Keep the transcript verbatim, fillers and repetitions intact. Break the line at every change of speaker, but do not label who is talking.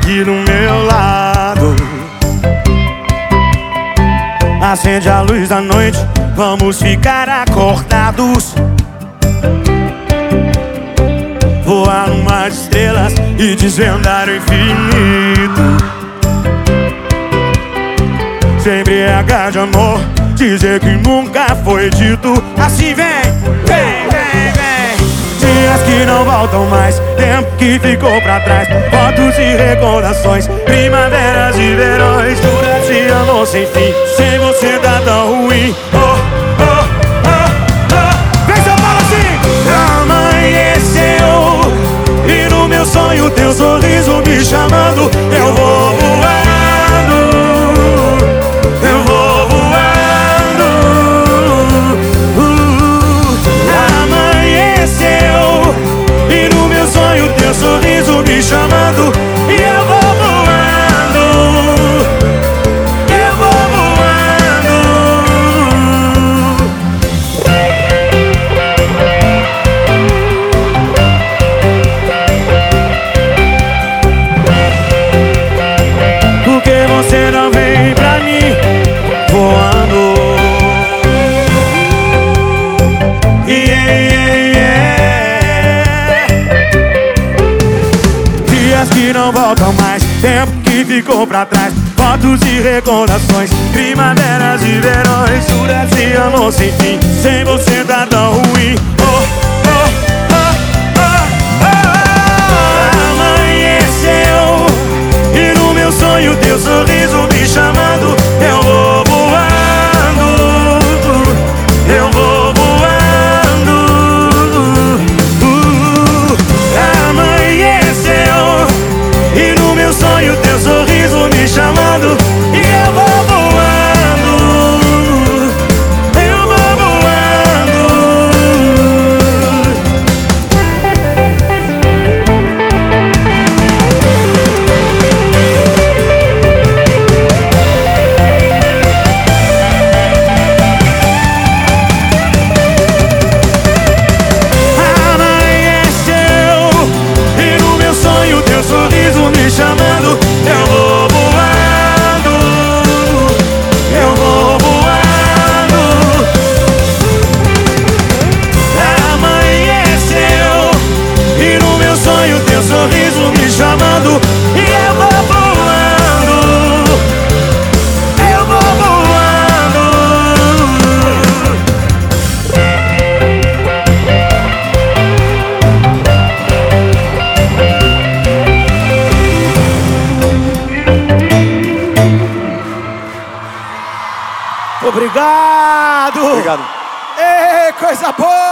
aqui do meu lado. Acende a luz da noite, vamos ficar acordados. Voar no mar de estrelas e desvendar o infinito. Se embriagar de amor, dizer que nunca foi dito. Assim vem, vem, vem, vem. Dias que não voltam mais, tempo que ficou pra trás. Fotos e recordações, primaveras e verões. Jura de amor sem fim, sem você tá tão ruim. Oh, oh, oh, oh. Vem São Paulo assim! Amanheceu e no meu sonho teu sorriso me chamando. Eu vou voando, eu vou voando. uh, Amanheceu e no meu sonho teu sorriso me chamando. E eu vou voando, eu vou voando. Por que você não vem pra mim voando? Yeah, yeah, yeah. Dias que não voltam mais, tempo que ficou pra trás. Fotos e recordações, primaveras e verões. Juras de amor sem fim, sem você tá tão ruim. Oh, oh, oh, oh, oh. Amanheceu e no meu sonho teu sorriso me chamando. Eu vou voando, eu vou voando. uh, Amanheceu e no meu sonho teu sorriso me chamando. E eu vou voando, eu vou voando. Amanheceu e no meu sonho teu sorriso me chamando. Eu vou voando, eu vou voando. Amanheceu e no meu sonho teu sorriso me chamando. E eu vou voando, eu vou voando. Obrigado!
Obrigado.
Ei, coisa boa!